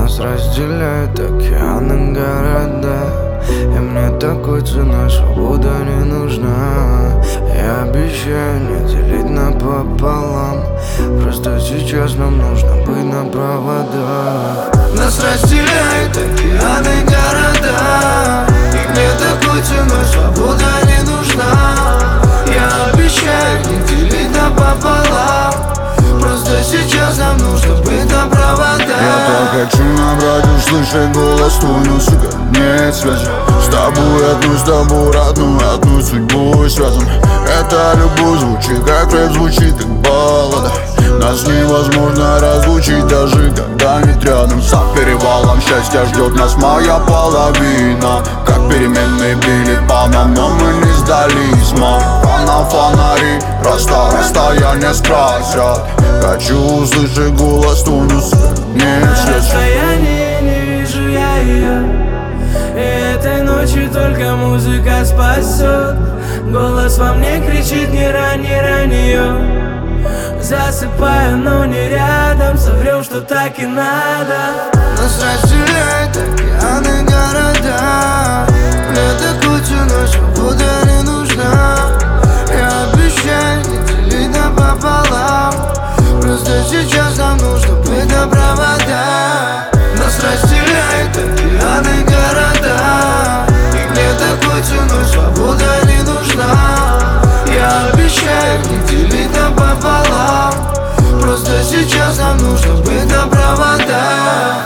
Нас разделяют океаны, города, и мне такой ценой свобода не нужна. Я обещаю не делить напополам, просто сейчас нам нужно быть на проводах. Нас разделяют океаны, города, и мне такой ценой свобода не нужна. Я обещаю не делить напополам, просто сейчас нам нужно быть на проводах. Я так хочу набрать, услышать голос твой, но, сука, нет связи. С тобой одну судьбой связан. Эта любовь звучит как рэп, звучит как баллада. Нас невозможно разлучить, даже когда нет рядом. За перевалом счастья ждет нас моя половина. Как переменные били по нам, но мы не сдались, мам. На фонари расстояние скрасят. Хочу услышать голос твой, но, сука, нет На связи. расстоянии не вижу я ее, и этой ночью только музыка спасет. Голос во мне кричит: не рань ее. Засыпаю, но не рядом, соврем, что так и надо. Нас разделяют океаны, города, мне такой ценой свобода не нужна. Я обещаю не делить напополам, просто сейчас нам нужно быть на проводах. Нас разделяют океаны, города, и мне такой ценой свобода не нужна. Я обещаю не делить напополам, просто сейчас нам нужно быть на проводах.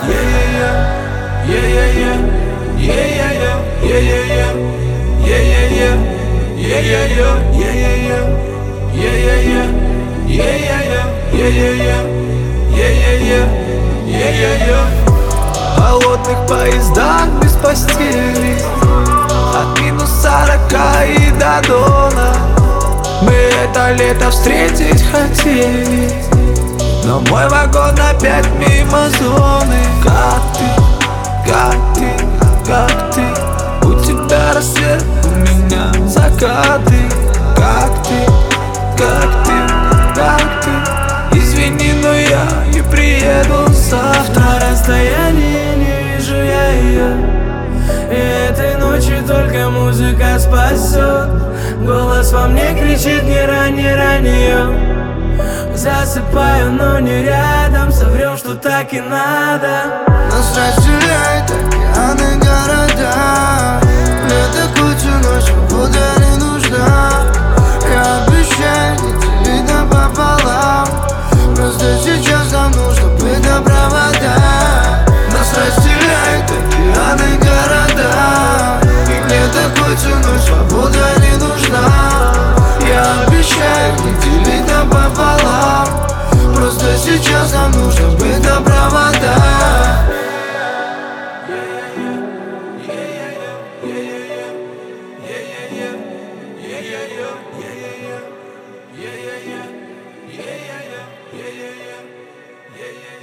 В холодных поездах без постели, от -40 и до Дона. Мы это лето встретить хотели, но мой вагон опять мимо зоны. Как ты, у тебя рассвет, у меня закаты. Как ты, извини, но я не приеду завтра. На расстоянии не вижу я ее, и этой ночью только музыка спасет. Голос во мне кричит: не рань ее. Засыпаю, но не рядом, соврем, что так и надо. Нас разделяют океаны, города, мне такой ценой свобода не нужна. Я обещаю не делить напополам, просто сейчас нам нужно быть на проводах. Нас разделяют океаны, города, и мне такой ценой свобода не нужна. Я обещаю не делить напополам, просто сейчас нам нужно быть на проводах. Yeah.